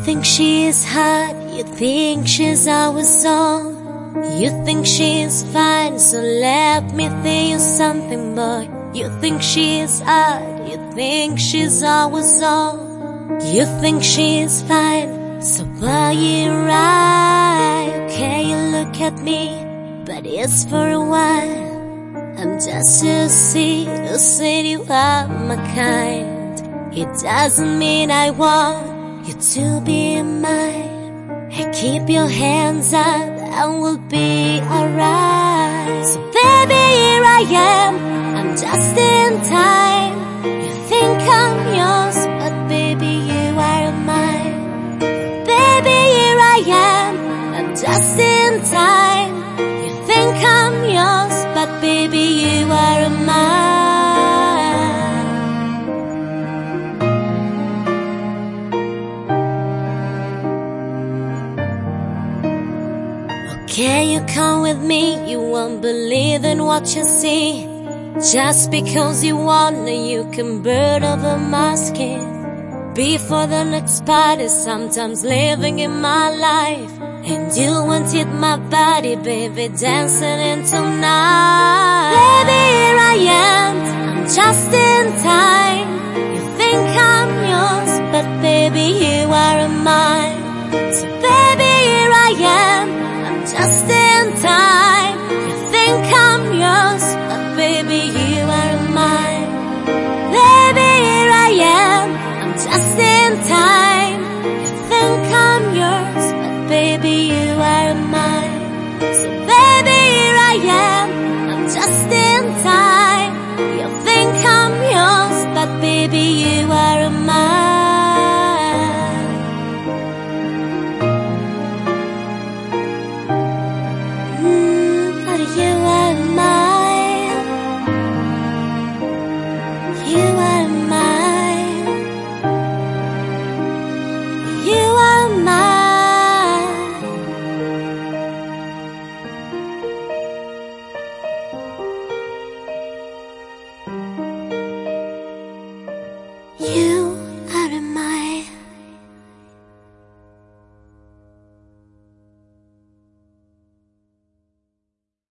think she is hot, you think she's always on. You think she's fine, so let me tell you something, boy. You think she's hot, you think she's always on. You think she's fine, so boy, you're right. Okay, you look at me, but it's for a while. I'm just to see, who said you are my kind. It doesn't mean I want you to be mine. Hey, keep your hands up and we'll be alright. So baby, here I am, I'm just in time. You think I'm yours, but baby, you are mine. Baby, here I am, I'm just in time. You think I'm yours, but baby, you are mine. Can you come with me? You won't believe in what you see. Just because you wanna, you can burn over my skin. Before the next party, sometimes living in my life. And you wanted my body, baby, dancing into night. Baby, here I am, I'm just in time. You think I'm yours, but baby, you are mine. So baby, here I am, I'm just in time. You think I'm yours, but baby, you are mine. Baby, here I am, I'm just in time. You think I'm yours, but baby, you are mine. So baby, here I am, I'm just in time. You think I'm yours, but baby,